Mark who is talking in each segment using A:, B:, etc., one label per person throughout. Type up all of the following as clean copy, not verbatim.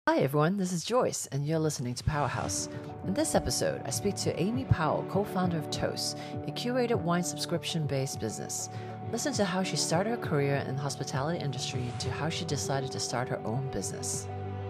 A: Hi everyone, this is Joyce, and you're listening to Powerhouse. In this episode, I speak to Amy Powell, co-founder of Toast, a curated wine subscription-based business. Listen to how she started her career in the hospitality industry to how she decided to start her own business.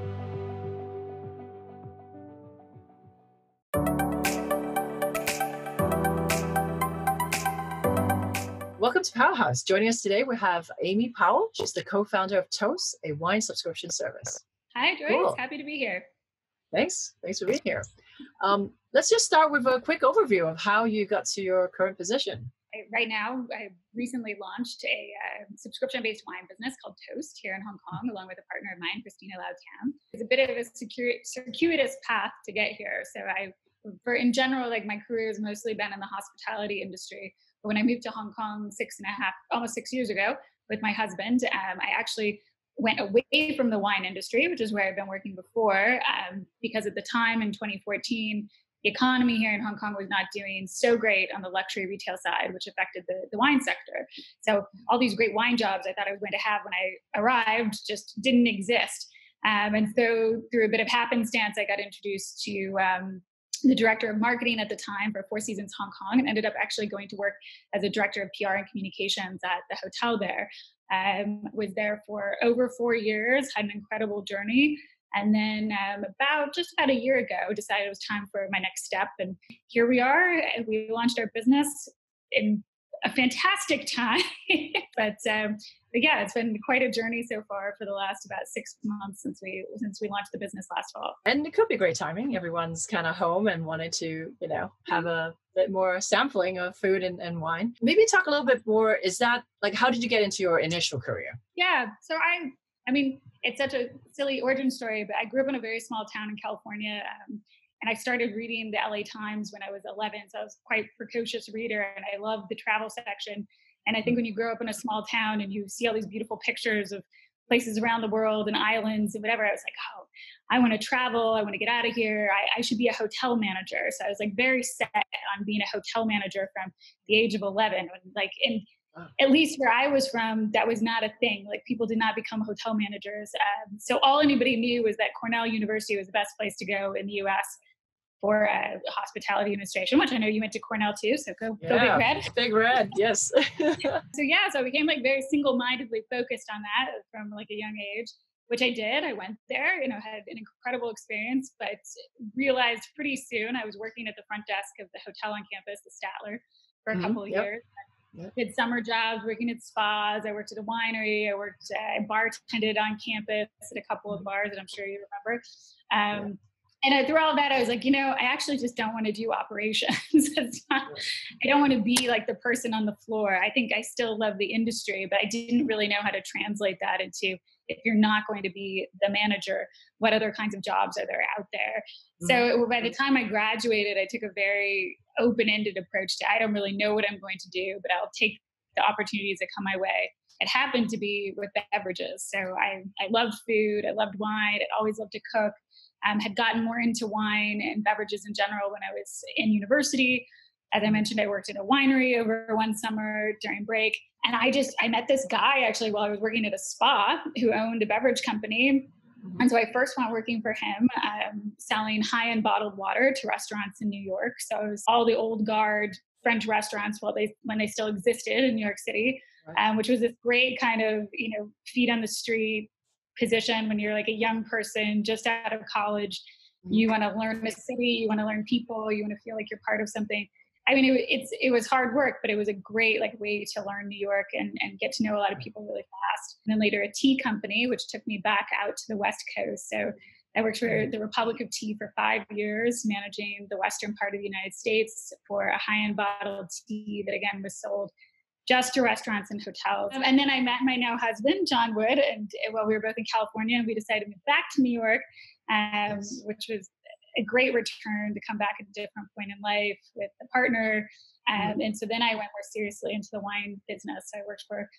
A: Welcome to Powerhouse. Joining us today, we have Amy Powell. She's the co-founder of Toast, a wine subscription service.
B: Hi, Joyce. Cool. Happy to be here.
A: Thanks for being here. Let's just start with a quick overview of how you got to your current position.
B: Right now, I recently launched a subscription-based wine business called Toast here in Hong Kong, along with a partner of mine, Christina Lau Tam. It's a bit of a circuitous path to get here. So in general, like my career has mostly been in the hospitality industry. But when I moved to Hong Kong almost 6 years ago with my husband, I actually went away from the wine industry, which is where I've been working before, because at the time in 2014, the economy here in Hong Kong was not doing so great on the luxury retail side, which affected the wine sector. So all these great wine jobs I thought I was going to have when I arrived just didn't exist. And so through a bit of happenstance, I got introduced to the director of marketing at the time for Four Seasons Hong Kong, and ended up actually going to work as a director of PR and communications at the hotel there. Was there for over 4 years, had an incredible journey. And then about a year ago, decided it was time for my next step. And here we are. We launched our business in a fantastic time. but yeah, it's been quite a journey so far for the last about 6 months since we launched the business last fall.
A: And it could be great timing. Everyone's kind of home and wanted to, have a bit more sampling of food and wine. Maybe talk a little bit more. Is that how did you get into your initial career?
B: Yeah. So I mean, it's such a silly origin story, but I grew up in a very small town in California. And I started reading the LA Times when I was 11. So I was quite a precocious reader, and I loved the travel section. And I think when you grow up in a small town and you see all these beautiful pictures of places around the world and islands and whatever, I was like, oh, I want to travel. I want to get out of here. I should be a hotel manager. So I was very set on being a hotel manager from the age of 11. And at least where I was from, that was not a thing. People did not become hotel managers. So all anybody knew was that Cornell University was the best place to go in the U.S. for hospitality administration, which I know you went to Cornell too. So go Big Red.
A: Big Red, yes.
B: So I became very single-mindedly focused on that from a young age, which I did. I went there, had an incredible experience, but realized pretty soon I was working at the front desk of the hotel on campus, the Statler, for a couple of years. Yep. Did summer jobs, working at spas. I worked at a winery. I bartended on campus at a couple of bars that I'm sure you remember. And through all that, I was I actually just don't want to do operations. I don't want to be the person on the floor. I think I still love the industry, but I didn't really know how to translate that into, if you're not going to be the manager, what other kinds of jobs are there out there? So by the time I graduated, I took a very open-ended approach to, I don't really know what I'm going to do, but I'll take the opportunities that come my way. It happened to be with beverages. So I loved food. I loved wine. I always loved to cook. Had gotten more into wine and beverages in general when I was in university. As I mentioned, I worked at a winery over one summer during break. And I met this guy actually while I was working at a spa who owned a beverage company. And so I first went working for him, selling high-end bottled water to restaurants in New York. So it was all the old guard French restaurants when they still existed in New York City, which was this great kind of, feet on the street position when you're a young person just out of college. You want to learn the city, you want to learn people, you want to feel like you're part of something. I mean, it was hard work, but it was a great way to learn New York and get to know a lot of people really fast. And then later a tea company, which took me back out to the West Coast. So I worked for the Republic of Tea for 5 years, managing the western part of the United States for a high-end bottled tea that again was sold just to restaurants and hotels. And then I met my now husband, John Wood, and while we were both in California, and we decided to move back to New York, which was a great return to come back at a different point in life with a partner. And so then I went more seriously into the wine business. I worked for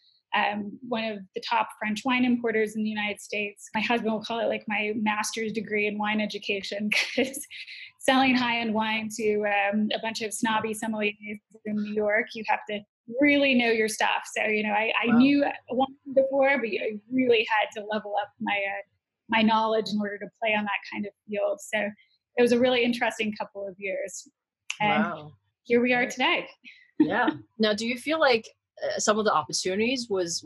B: one of the top French wine importers in the United States. My husband will call it my master's degree in wine education, because selling high-end wine to a bunch of snobby sommeliers in New York, you have to really know your stuff. So, I knew wine before, but I really had to level up my my knowledge in order to play on that kind of field. So it was a really interesting couple of years. And
A: Wow.
B: here we are today.
A: Yeah. Now, do you feel like some of the opportunities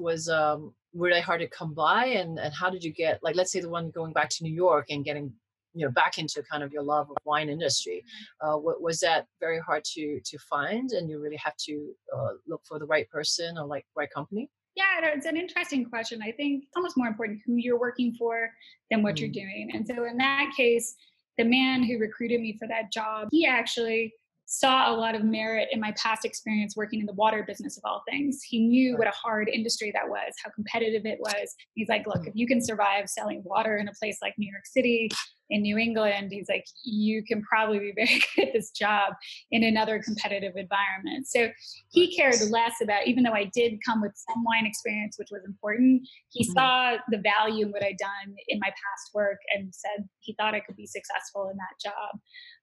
A: were they hard to come by, and how did you get, like, let's say the one going back to New York and getting back into kind of your love of wine industry? Was that very hard to find, and you really have to look for the right person or like right company?
B: Yeah, it's an interesting question. I think it's almost more important who you're working for than what you're
A: Mm,
B: doing. And so in that case, the man who recruited me for that job, he actually saw a lot of merit in my past experience working in the water business of all things. He knew
A: right.
B: what a hard industry that was, how competitive it was. He's like, look,
A: Mm,
B: if you can survive selling water in a place like New York City, in New England, he's like, you can probably be very good at this job in another competitive environment. So
A: right.
B: he cared less about, even though I did come with some wine experience, which was important, he
A: Mhm.
B: saw the value in what I'd done in my past work and said he thought I could be successful in that job.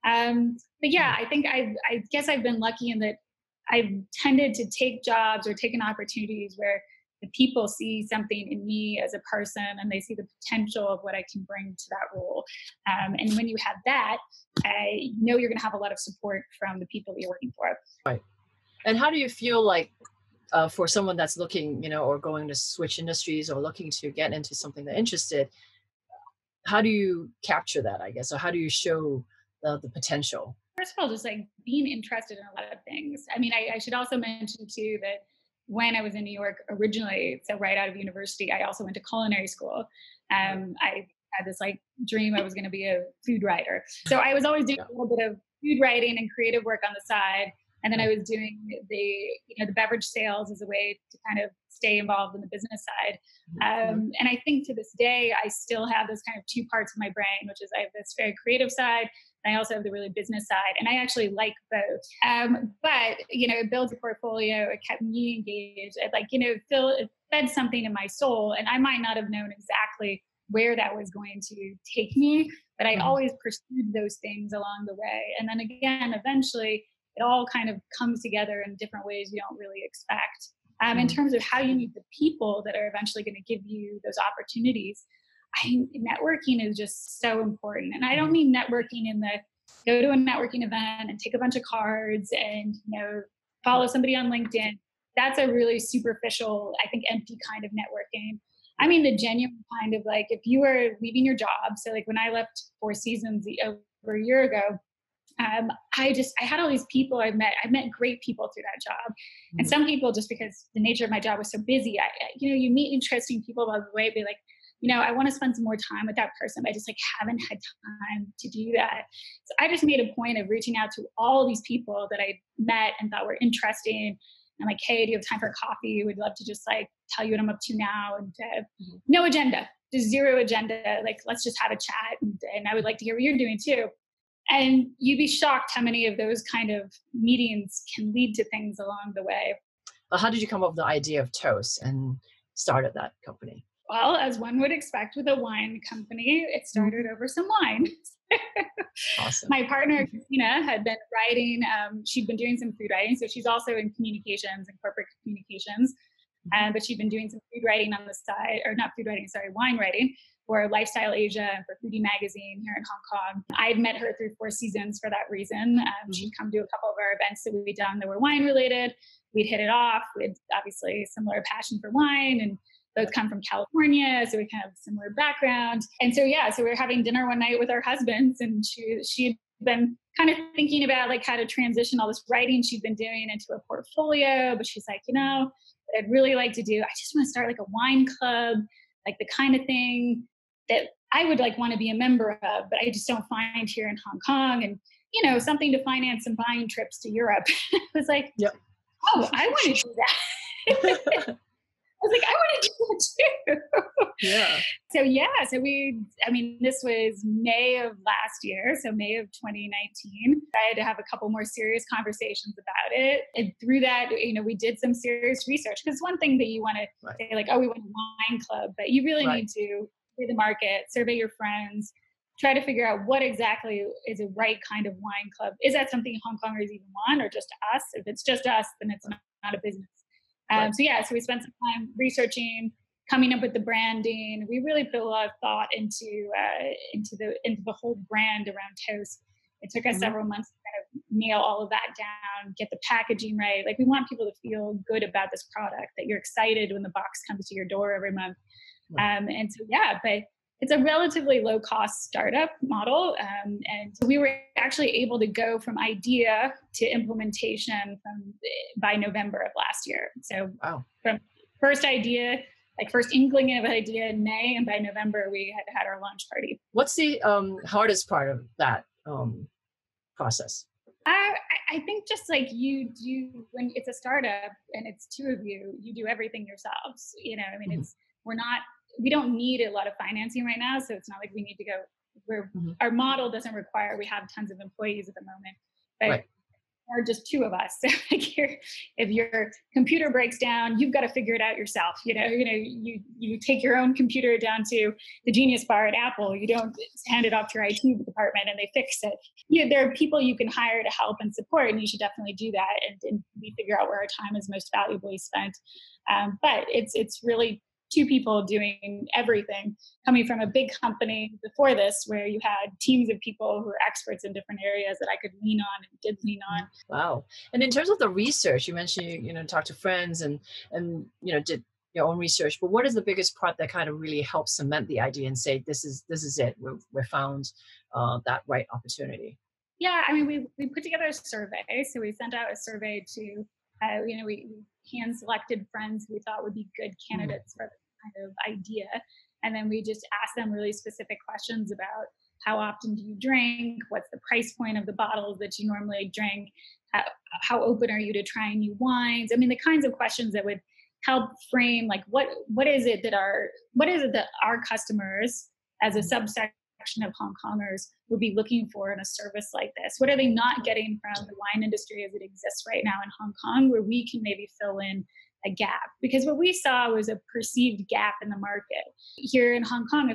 B: But yeah,
A: Mm,
B: I guess I've been lucky in that I've tended to take jobs or taken opportunities where the people see something in me as a person and they see the potential of what I can bring to that role. And when you have that, I know you're going to have a lot of support from the people that you're working for.
A: right. And how do you feel like, for someone that's looking, or going to switch industries or looking to get into something they're interested, how do you capture that, I guess, or how do you show the potential?
B: First of all, just like being interested in a lot of things. I mean, I should also mention too that when I was in New York originally, so right out of university, I also went to culinary school.
A: Right.
B: I had this like dream I was going to be a food writer. So I was always doing
A: Yeah.
B: a little bit of food writing and creative work on the side. And then I
A: Right.
B: was doing the beverage sales as a way to kind of stay involved in the business side.
A: Mhm.
B: And I think to this day, I still have those kind of two parts of my brain, which is I have this very creative side and I also have the really business side, and I actually like both. But it builds a portfolio. It kept me engaged. It fed something in my soul, and I might not have known exactly where that was going to take me, but I
A: Mhm.
B: always pursued those things along the way. And then again, eventually, it all kind of comes together in different ways you don't really expect. In
A: Mhm.
B: terms of how you meet the people that are eventually going to give you those opportunities, networking is just so important. And I don't
A: Mhm.
B: mean networking in the go to a networking event and take a bunch of cards and, follow
A: Right.
B: somebody on LinkedIn. That's a really superficial, I think, empty kind of networking. I
A: Right.
B: mean, the genuine kind of like if you were leaving your job. So, like when I left Four Seasons over a year ago, I had all these people I met great people through that job, and
A: Mhm.
B: some people just because the nature of my job was so busy. You meet interesting people along the way, be like, I want to spend some more time with that person, but I just like haven't had time to do that. So I just made a point of reaching out to all these people that I met and thought were interesting. I'm like, hey, do you have time for a coffee? We'd love to just like tell you what I'm up to now, and
A: Mhm.
B: no agenda, just zero agenda. Like, let's just have a chat, and I would like to hear what you're doing too. And you'd be shocked how many of those kind of meetings can lead to things along the way.
A: But how did you come up with the idea of Toast and started that company?
B: Well, as one would expect with a wine company, it started
A: Mhm.
B: over some wine.
A: Awesome.
B: My partner, Christina, had been writing, she'd been doing some food writing. So she's also in communications and corporate communications.
A: Mhm.
B: But she'd been doing some food writing on the side, or not food writing, sorry, wine writing for Lifestyle Asia and for Foodie Magazine here in Hong Kong. I'd met her through Four Seasons for that reason. She'd
A: Mhm.
B: come to a couple of our events that we'd done that were wine related. We'd hit it off. We had obviously similar passion for wine and both
A: Yeah.
B: come from California, so we kind of have similar background. And so yeah, so we were having dinner one night with our husbands, and she'd been kind of thinking about like how to transition all this writing she'd been doing into a portfolio, but she's like, what I'd really like to do, I just want to start like a wine club, like the kind of thing that I would like want to be a member of, but I just don't find here in Hong Kong, and something to finance some buying trips to Europe. I was like,
A: Yep.
B: oh, I want to do that. I was like, I want to do that too.
A: Yeah.
B: So yeah, this was May of last year, so May of 2019. I had to have a couple more serious conversations about it. And through that, we did some serious research, because one thing that you want to
A: Right.
B: say like, oh, we want a wine club, but you really
A: Right.
B: need to survey the market, survey your friends, try to figure out what exactly is a right kind of wine club. Is that something Hong Kongers even want, or just us? If it's just us, then it's not a business.
A: Right.
B: So yeah, so we spent some time researching, coming up with the branding. We really put a lot of thought into the whole brand around toast. It took us
A: Hmm.
B: several months to kind of nail all of that down, get the packaging right. Like we want people to feel good about this product, that you're excited when the box comes to your door every month. And so, yeah, but it's a relatively low cost startup model. And so we were actually able to go from idea to implementation by November of last year. So
A: Wow.
B: from first idea, like first inkling of an idea in May, and by November we had our launch party.
A: What's the hardest part of that process?
B: I think just like you do when it's a startup and it's two of you, you do everything yourselves. I mean,
A: Hmm.
B: we don't need a lot of financing right now, so it's not like we need to go. Where
A: Hmm.
B: our model doesn't require we have tons of employees at the moment, but
A: Right.
B: are just two of us. So like if your computer breaks down, you've got to figure it out yourself. You take your own computer down to the Genius Bar at Apple. You don't hand it off to your IT department and they fix it. There are people you can hire to help and support, and you should definitely do that. And we figure out where our time is most valuably spent. But it's really two people doing everything, coming from a big company before this where you had teams of people who are experts in different areas that I could lean on and did lean on.
A: Wow. And in terms of the research, you mentioned talk to friends and did your own research. But what is the biggest part that kind of really helps cement the idea and say this is it? We're found that right opportunity.
B: Yeah, I mean, we put together a survey. So we sent out a survey to, we hand selected friends who we thought would be good
A: Mm.
B: candidates for this kind of idea. And then we just asked them really specific questions about how often do you drink? What's the price point of the bottles that you normally drink? How open are you to trying new wines? I mean, the kinds of questions that would help frame like what is it that our customers as a
A: Mhm.
B: subset of Hong Kongers would be looking for in a service like this? What are they not getting from the wine industry as it exists right now in Hong Kong, where we can maybe fill in a gap? Because what we saw was a perceived gap in the market. Here in Hong Kong,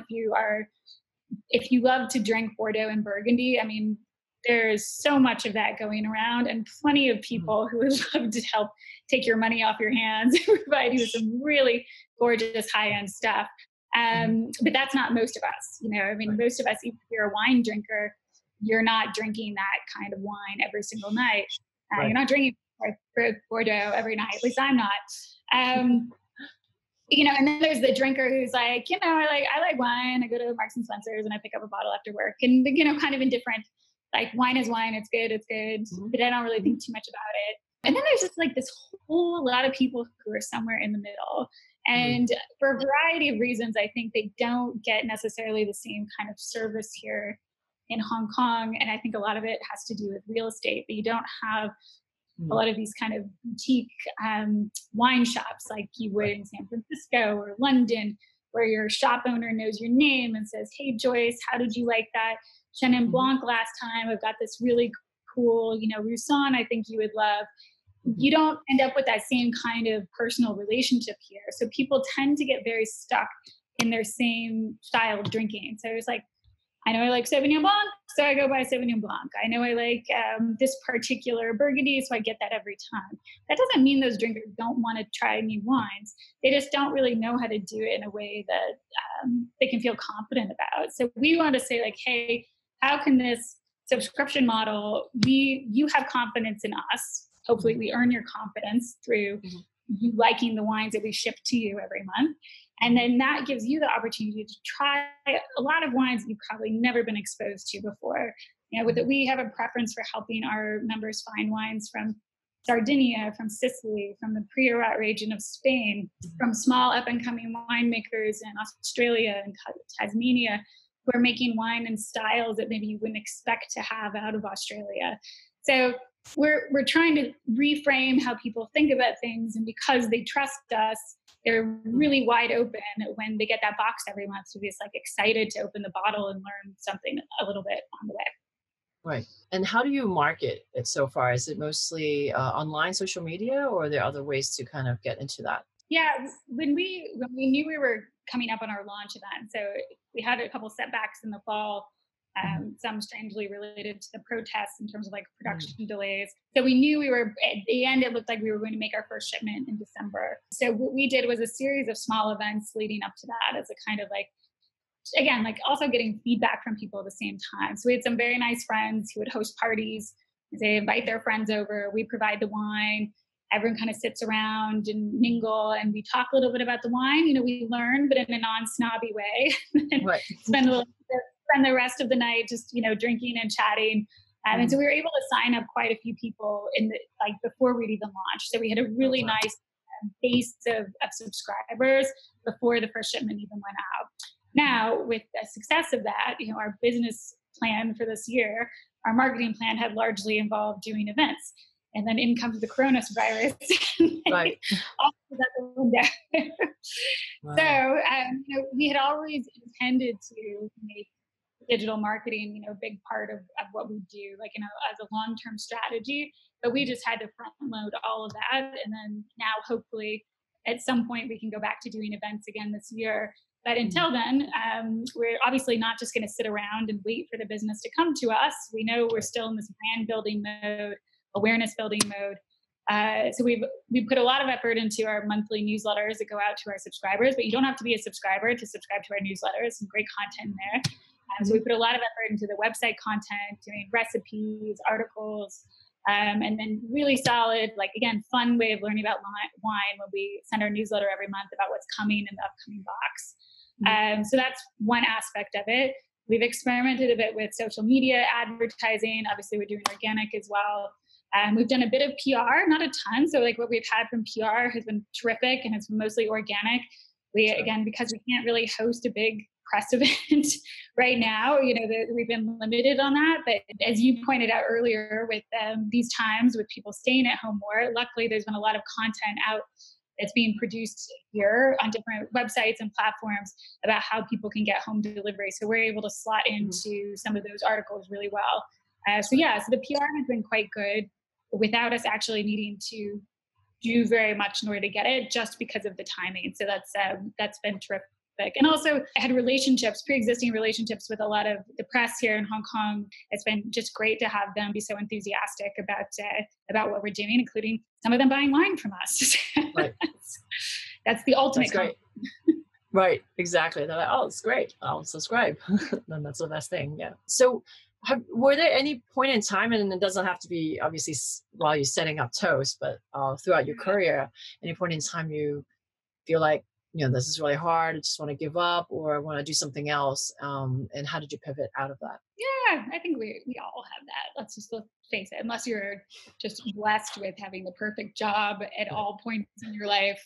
B: if you love to drink Bordeaux and Burgundy, I mean, there's so much of that going around and plenty of
A: Mhm.
B: people who would love to help take your money off your hands and provide you with some really gorgeous high-end stuff.
A: Mhm.
B: But that's not most of us. I mean,
A: Right.
B: most of us, even if you're a wine drinker, you're not drinking that kind of wine every single night. You're
A: Right.
B: not drinking Bordeaux every night. At least I'm not. Um, and then there's the drinker who's like, I like wine. I go to Marks and Spencer's and I pick up a bottle after work, and kind of indifferent. Like wine is wine. It's good,
A: Mhm.
B: but I don't really think too much about it. And then there's just like this whole lot of people who are somewhere in the middle.
A: Mhm.
B: And for a variety of reasons, I think they don't get necessarily the same kind of service here in Hong Kong. And I think a lot of it has to do with real estate, that you don't have a
A: Mhm.
B: lot of these kind of boutique wine shops like you would
A: Right.
B: in San Francisco or London, where your shop owner knows your name and says, "Hey, Joyce, how did you like that Chenin
A: Mhm.
B: Blanc last time? I've got this really cool, Roussanne I think you would love."
A: Mhm.
B: You don't end up with that same kind of personal relationship here. So people tend to get very stuck in their same style of drinking. So it's like, I know I like Sauvignon Blanc, so I go buy Sauvignon Blanc. I know I like this particular Burgundy, so I get that every time. That doesn't mean those drinkers don't want to try new wines. They just don't really know how to do it in a way that they can feel confident about. So we want to say like, hey, how can this subscription model? You have confidence in us. Hopefully,
A: Mhm.
B: we earn your confidence through
A: Mhm.
B: you liking the wines that we ship to you every month. And
A: Mhm.
B: then that gives you the opportunity to try a lot of wines that you've probably never been exposed to before. With it,
A: Mhm.
B: we have a preference for helping our members find wines from Sardinia, from Sicily, from the Priorat region of Spain,
A: Mhm.
B: from small up and coming winemakers in Australia and Tasmania who are making wine in styles that maybe you wouldn't expect to have out of Australia. So we're trying to reframe how people think about things, and because they trust us, they're
A: Mhm.
B: really wide open when they get that box every month to be just like excited to open the bottle and learn something a little bit on the way.
A: Right. And how do you market it so far? Is it mostly online social media, or are there other ways to kind of get into that?
B: Yeah, when we knew we were coming up on our launch event, so we had a couple setbacks in the fall. some strangely related to the protests in terms of like production delays. So we knew we were, at the end, it looked like we were going to make our first shipment in December. So what we did was a series of small events leading up to that as a kind of like, again, like also getting feedback from people at the same time. So we had some very nice friends who would host parties. They invite their friends over. We provide the wine. Everyone kind of sits around and mingle, and we talk a little bit about the wine. You know, we learn, but in a non-snobby way.
A: Right.
B: Spend the rest of the night just, you know, drinking and chatting. And so we were able to sign up quite a few people in the, like before we'd even launched. So we had a really nice base of subscribers before the first shipment even went out. Now, with the success of that, you know, our business plan for this year, our marketing plan had largely involved doing events. And then in comes the coronavirus.
A: Right.
B: Wow. So, you know, we had always intended to make digital marketing, you know, a big part of what we do, like, you know, as a long-term strategy. But we just had to front load all of that. And then now, hopefully, at some point, we can go back to doing events again this year. But until then, we're obviously not just going to sit around and wait for the business to come to us. We know we're still in this brand building mode, awareness building mode. So we've put a lot of effort into our monthly newsletters that go out to our subscribers, but you don't have to be a subscriber to subscribe to our newsletters. Some great content in there. So we put a lot of effort into the website content, doing recipes, articles, and then really solid, like, again, fun way of learning about wine when we send our newsletter every month about what's coming in the upcoming box. So that's one aspect of it. We've experimented a bit with social media advertising. Obviously, we're doing organic as well. We've done a bit of PR, not a ton. So like what we've had from PR has been terrific, and it's mostly organic. Again, because we can't really host a big press event right now, you know, we've been limited on that. But as you pointed out earlier, with these times with people staying at home more, luckily there's been a lot of content out that's being produced here on different websites and platforms about how people can get home delivery. So we're able to slot into some of those articles really well. So the PR has been quite good without us actually needing to do very much in order to get it, just because of the timing. So that's been terrific. And also I had pre-existing relationships with a lot of the press here in Hong Kong. It's been just great to have them be so enthusiastic about what we're doing, including some of them buying wine from us.
A: Right.
B: That's the ultimate.
A: That's great. Right, exactly. They're like, oh, it's great, I'll subscribe. Then that's the best thing. Yeah. So were there any point in time, and it doesn't have to be obviously while you're setting up Toast, but throughout your career, any point in time you feel like, you know, this is really hard, I just want to give up, or I want to do something else? And how did you pivot out of that?
B: Yeah, I think we all have that. Let's face it. Unless you're just blessed with having the perfect job at all points in your life,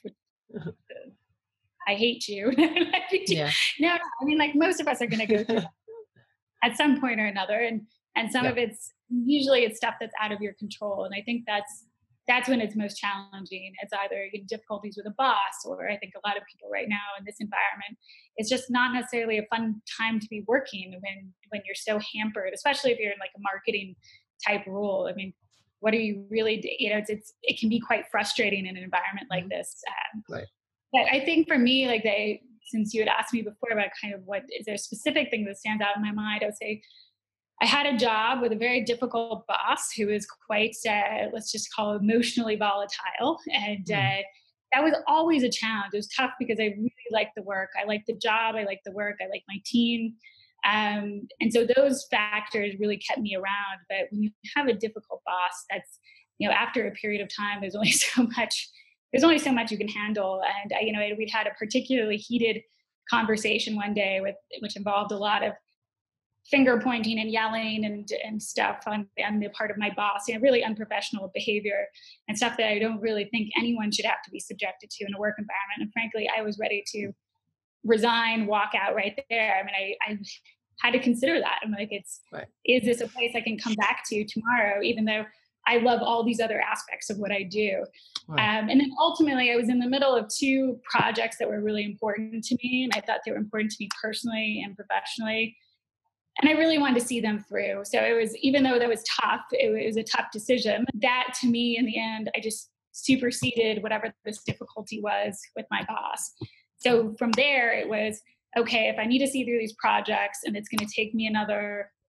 B: I hate you.
A: Yeah.
B: No, I mean, like, most of us are going to go through that at some point or another, and some of it's stuff that's out of your control. And I think that's when it's most challenging. It's either difficulties with a boss, or I think a lot of people right now in this environment, it's just not necessarily a fun time to be working when you're so hampered, especially if you're in like a marketing type role. I mean, what are you really, you know, it can be quite frustrating in an environment like this.
A: Right.
B: But I think for me, like since you had asked me before about kind of what is there a specific thing that stands out in my mind, I would say I had a job with a very difficult boss who was quite, let's just call it, emotionally volatile. And that was always a challenge. It was tough because I really liked the work. I liked the job. I liked the work. I liked my team. And so those factors really kept me around. But when you have a difficult boss, that's, you know, after a period of time, there's only so much you can handle. And, you know, we'd had a particularly heated conversation one day which involved a lot of finger pointing and yelling and stuff on the part of my boss, you know, really unprofessional behavior and stuff that I don't really think anyone should have to be subjected to in a work environment. And frankly, I was ready to resign, walk out right there. I mean, I had to consider that. I'm like, is this a place I can come back to tomorrow, even though I love all these other aspects of what I do. Right. And then ultimately I was in the middle of two projects that were really important to me. And I thought they were important to me personally and professionally. And I really wanted to see them through. So it was, even though that was tough, it was a tough decision. That to me, in the end, I just superseded whatever this difficulty was with my boss. So from there, it was, okay, if I need to see through these projects and it's going to take me another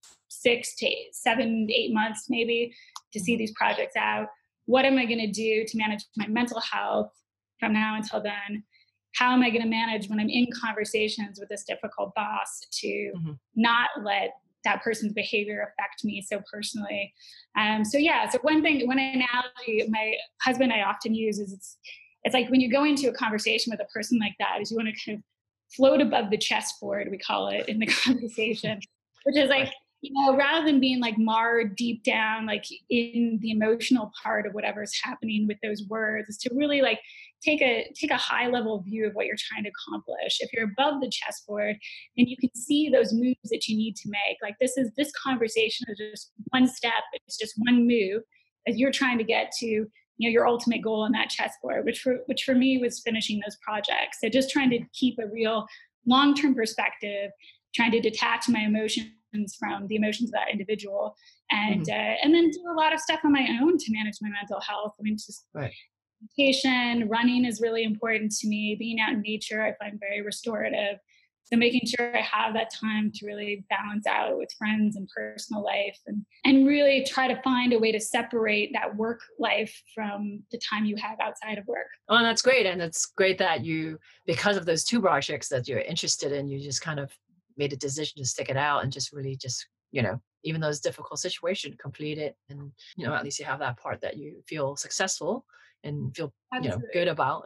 B: 6 to 7, 8 months maybe to see these projects out. What am I going to do to manage my mental health from now until then? How am I going to manage when I'm in conversations with this difficult boss to
A: Mhm.
B: not let that person's behavior affect me so personally? So yeah, so one analogy my husband and I often use is it's like when you go into a conversation with a person like that, is you want to kind of float above the chessboard, we call it in the conversation, which is like,
A: Right.
B: rather than being like marred deep down, like in the emotional part of whatever's happening with those words, is to really like take a high level view of what you're trying to accomplish. If you're above the chessboard, then you can see those moves that you need to make. Like this conversation is just one step, it's just one move as you're trying to get to your ultimate goal on that chessboard, which for me was finishing those projects. So just trying to keep a real long-term perspective, trying to detach my emotions from the emotions of that individual,
A: Mhm.
B: and then do a lot of stuff on my own to manage my mental health. I mean, just
A: Right.
B: meditation, running is really important to me. Being out in nature, I find very restorative. So making sure I have that time to really balance out with friends and personal life, and really try to find a way to separate that work life from the time you have outside of work.
A: Oh, that's great. And it's great that you, because of those two projects that you're interested in, you just kind of made a decision to stick it out and just really just, even though it's a difficult situation, complete it. And, at least you have that part that you feel successful and feel, good
B: Absolutely.
A: about,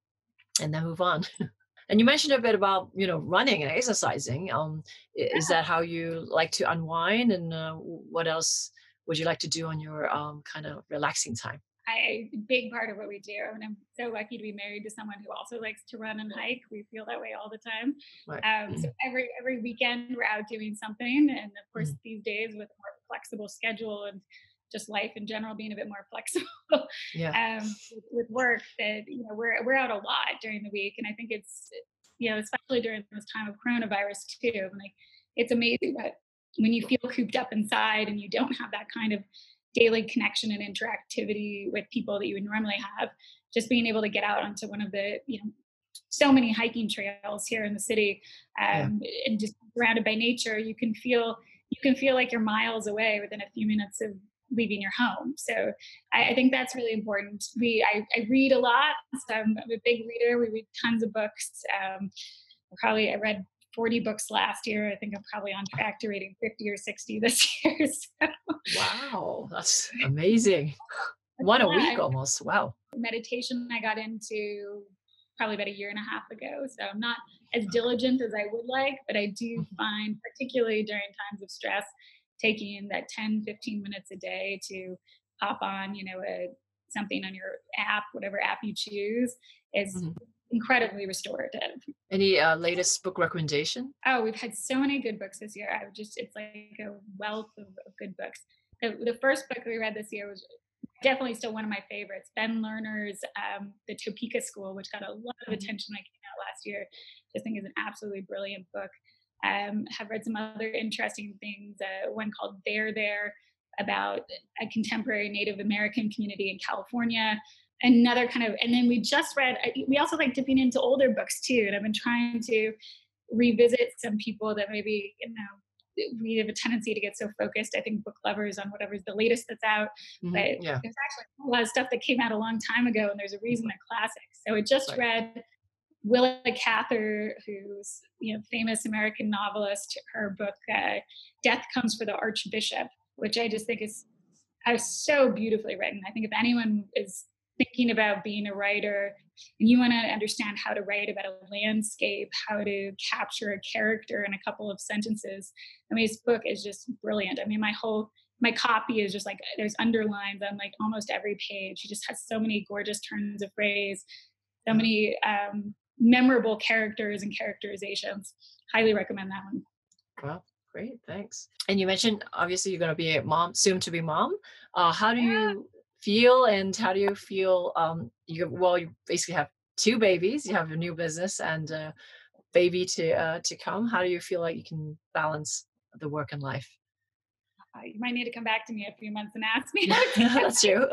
A: and then move on. And you mentioned a bit about, running and exercising. Is
B: Yeah.
A: that how you like to unwind? And what else would you like to do on your kind of relaxing time?
B: A big part of what we do, and I'm so lucky to be married to someone who also likes to run and hike. We feel that way all the time.
A: Right.
B: So every weekend we're out doing something, and of course
A: Mhm.
B: these days with a more flexible schedule and just life in general being a bit more flexible,
A: Yeah.
B: with work, that we're out a lot during the week, and I think it's especially during this time of coronavirus too. Like it's amazing that when you feel cooped up inside and you don't have that kind of daily connection and interactivity with people that you would normally have, just being able to get out onto one of the so many hiking trails here in the city,
A: Yeah.
B: and just surrounded by nature, you can feel like you're miles away within a few minutes of leaving your home. So I think that's really important. I read a lot, so I'm a big reader. We read tons of books. I read 40 books last year. I think I'm probably on track to reading 50 or 60 this year. So
A: Wow, that's amazing. One a week
B: yeah,
A: almost. Wow.
B: meditation I got into probably about a year and a half ago. So I'm not as diligent as I would like, but I do
A: Mhm.
B: find, particularly during times of stress, taking that 10, 15 minutes a day to pop on, something on your app, whatever app you choose, is
A: Mhm.
B: incredibly restorative.
A: Any latest book recommendation?
B: Oh, we've had so many good books this year. It's like a wealth of good books. The first book we read this year was definitely still one of my favorites. Ben Lerner's The Topeka School, which got a lot of
A: Mhm.
B: attention when it came out last year. Just think is an absolutely brilliant book. Have read some other interesting things. One called There about a contemporary Native American community in California. Another kind of, and then we also like dipping into older books too. And I've been trying to revisit some people that maybe we have a tendency to get so focused, I think, book lovers, on whatever's the latest that's out. But
A: Mhm. Yeah.
B: there's actually a lot of stuff that came out a long time ago, and there's a reason they're classics. So I just
A: Right.
B: read Willa Cather, who's famous American novelist. Her book "Death Comes for the Archbishop," which I just think is so beautifully written. I think if anyone is thinking about being a writer and you want to understand how to write about a landscape, how to capture a character in a couple of sentences, I mean, his book is just brilliant. I mean, my copy is just like there's underlines on like almost every page. He just has so many gorgeous turns of phrase, so
A: Yeah.
B: many memorable characters and characterizations. Highly recommend that one.
A: Well, great. Thanks. And you mentioned obviously you're going to be a mom, soon to be mom. How do
B: Yeah.
A: you feel, and how do you feel? You basically have two babies. You have a new business and a baby to come. How do you feel like you can balance the work and life?
B: You might need to come back to me in a few months and ask me
A: Yeah,
B: how it's going.
A: that's true.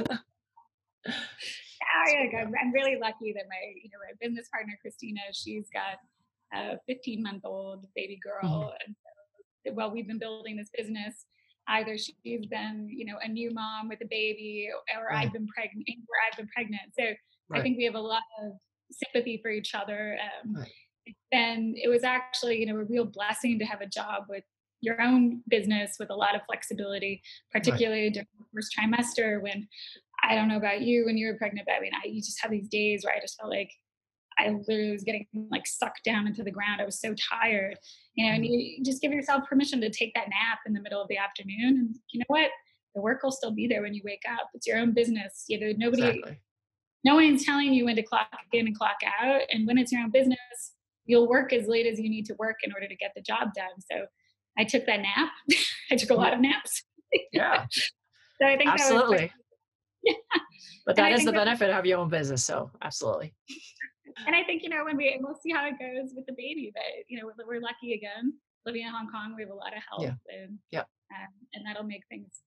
B: I'm really lucky that my business partner Christina, she's got a 15-month-old baby
A: Mhm.
B: girl, and while we've been building this business, either she's been, a new mom with a baby, or
A: Right.
B: I've been pregnant. So I
A: Right.
B: think we have a lot of sympathy for each other.
A: Right.
B: And it was actually, a real blessing to have a job with your own business with a lot of flexibility,
A: Right.
B: particularly during the first trimester when I don't know about you when you were pregnant, but I mean, you just have these days where I just felt like I literally was getting like sucked down into the ground. I was so tired, and
A: Mhm.
B: you just give yourself permission to take that nap in the middle of the afternoon. And you know what? The work will still be there when you wake up. It's your own business.
A: Exactly.
B: No one's telling you when to clock in and clock out. And when it's your own business, you'll work as late as you need to work in order to get the job done. So I took that nap. I took a
A: Yeah.
B: lot of naps.
A: Yeah.
B: So I think that was quite,
A: Absolutely. But
B: and
A: that
B: I
A: is the
B: think that
A: benefit of your own business. So absolutely.
B: And I think, when we'll see how it goes with the baby, but, we're lucky again. Living in Hong Kong, we have a lot of
A: Yeah.
B: help,
A: Yeah.
B: and that'll make things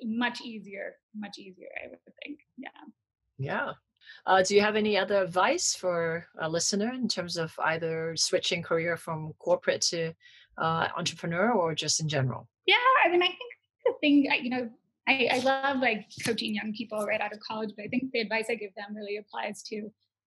B: much easier, I would think. Yeah.
A: Yeah. Do you have any other advice for a listener in terms of either switching career from corporate to entrepreneur or just in general?
B: Yeah, I mean, I think the thing, I love like coaching young people right out of college, but I think the advice I give them really applies to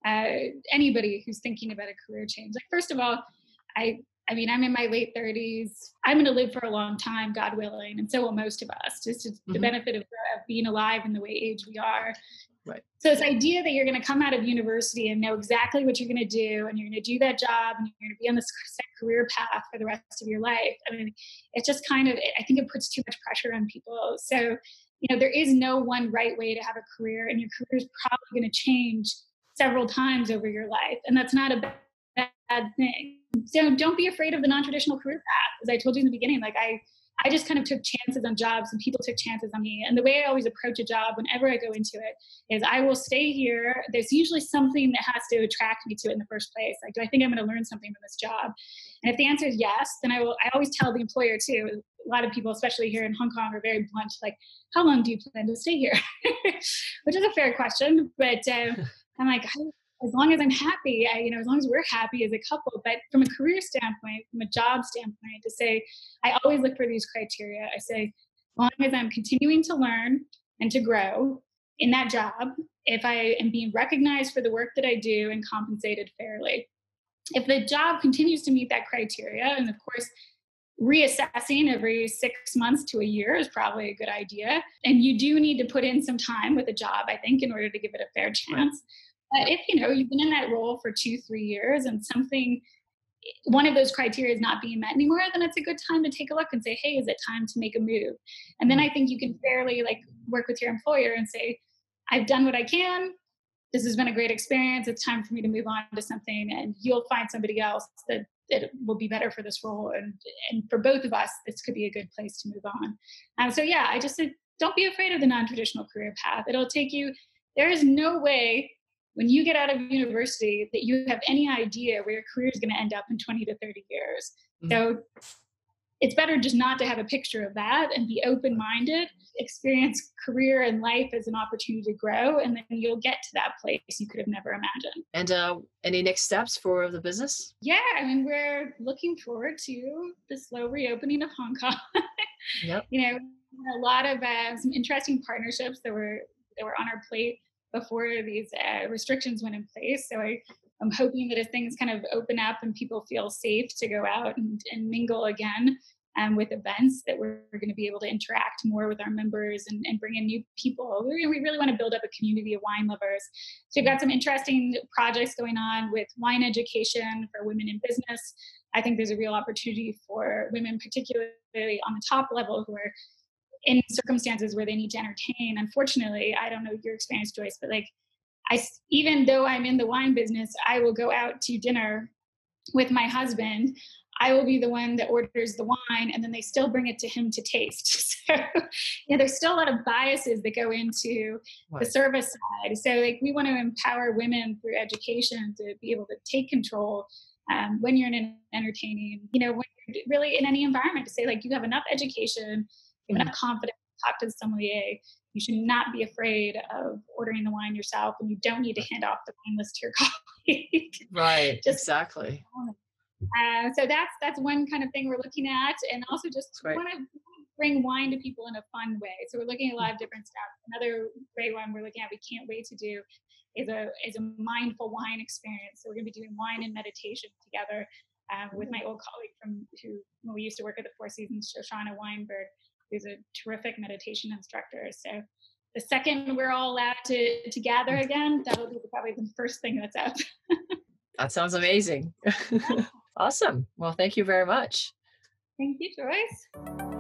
B: anybody who's thinking about a career change. Like, first of all, I, I mean, I'm in my late 30s. I'm going to live for a long time, God willing, and so will most of us. Just the
A: Hmm.
B: benefit of being alive in the way age we are.
A: Right.
B: So this idea that you're going to come out of university and know exactly what you're going to do, and you're going to do that job, and you're going to be on this set career path for the rest of your life. I mean, it's just kind of, I think it puts too much pressure on people. So, there is no one right way to have a career, and your career is probably going to change several times over your life, and that's not a bad thing. So don't be afraid of the non-traditional career path. As I told you in the beginning, like I just kind of took chances on jobs and people took chances on me. And the way I always approach a job whenever I go into it is I will stay here. There's usually something that has to attract me to it in the first place. Like, do I think I'm going to learn something from this job? And if the answer is yes, then I always tell the employer too. A lot of people, especially here in Hong Kong, are very blunt, like, how long do you plan to stay here? Which is a fair question. But I'm like, as long as I'm happy, as long as we're happy as a couple. But from a career standpoint, from a job standpoint, to say, I always look for these criteria. I say, as long as I'm continuing to learn and to grow in that job, if I am being recognized for the work that I do and compensated fairly. If the job continues to meet that criteria, and of course, reassessing every 6 months to a year is probably a good idea. And you do need to put in some time with a job, I think, in order to give it a fair
A: Right.
B: chance. But
A: Yep.
B: if you've been in that role for 2, 3 years and one of those criteria is not being met anymore, then it's a good time to take a look and say, hey, is it time to make a move? And then
A: Mhm.
B: I think you can fairly work with your employer and say, I've done what I can. This has been a great experience. It's time for me to move on to something, and you'll find somebody else that will be better for this role. And for both of us, this could be a good place to move on. So yeah, I just said, don't be afraid of the non-traditional career path. It'll take you. There is no way when you get out of university that you have any idea where your career is going to end up in 20 to 30 years.
A: Mhm.
B: So it's better just not to have a picture of that and be open minded, experience career and life as an opportunity to grow, and then you'll get to that place you could have never imagined.
A: And any next steps for the business?
B: Yeah, I mean, we're looking forward to the slow reopening of Hong Kong.
A: Yep.
B: A lot of some interesting partnerships that were on our plate before these restrictions went in place. So I'm hoping that as things kind of open up and people feel safe to go out and mingle again with events, that we're going to be able to interact more with our members and bring in new people. We really want to build up a community of wine lovers. So we've got some interesting projects going on with wine education for women in business. I think there's a real opportunity for women, particularly on the top level, who are in circumstances where they need to entertain. Unfortunately, I don't know your experience, Joyce, but even though I'm in the wine business, I will go out to dinner with my husband. I will be the one that orders the wine, and then they still bring it to him to taste. So, there's still a lot of biases that go into the
A: Right.
B: service side. So, we want to empower women through education to be able to take control when you're in an entertaining, when you're really in any environment, to say, you have enough education, you have
A: Mhm.
B: enough confidence to talk to the sommelier. You should not be afraid of ordering the wine yourself, and you don't need to
A: Right.
B: hand off the wine list to your colleague.
A: Right.
B: Just
A: Exactly.
B: So that's one kind of thing we're looking at, and also just want to bring wine to people in a fun way. So we're looking at a lot of different stuff. Another great one we're looking at, we can't wait to do, is a mindful wine experience. So we're going to be doing wine and meditation together with my old colleague when we used to work at the Four Seasons, Shoshana Weinberg, who's a terrific meditation instructor. So the second we're all allowed to gather again, that'll be probably the first thing that's up.
A: That sounds amazing. Awesome. Well, thank you very much.
B: Thank you, Joyce.